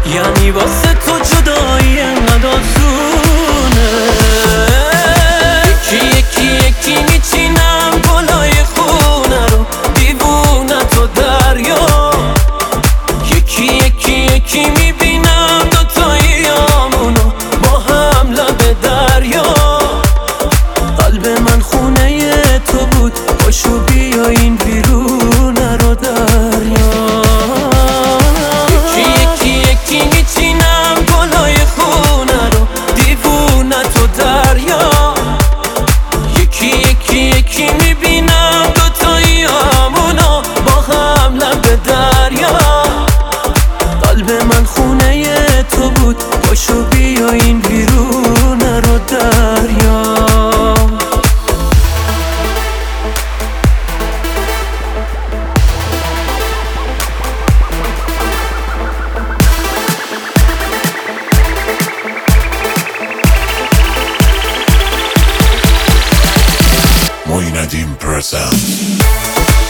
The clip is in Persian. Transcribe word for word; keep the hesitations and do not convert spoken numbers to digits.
یعنی واسه تو جدایی انقدر آسونه. یکی یکی یکی میچینم گلای خونه رو، دیوونه تو دریا. یکی یکی یکی میبینم دوتاییامونو با هم لب دریا. قلب من خونه تو بود، پاشو بیا این بیرونه رو دریا. یکی یکی یکی میچینم گلای خونه رو، دیوونه تو دریا. یکی یکی یکی میبینم دوتاییامونو با هم لب دریا. قلب من خونه تو بود، پاشو بیا این بیرونه رو دریا. Moin Nadim presents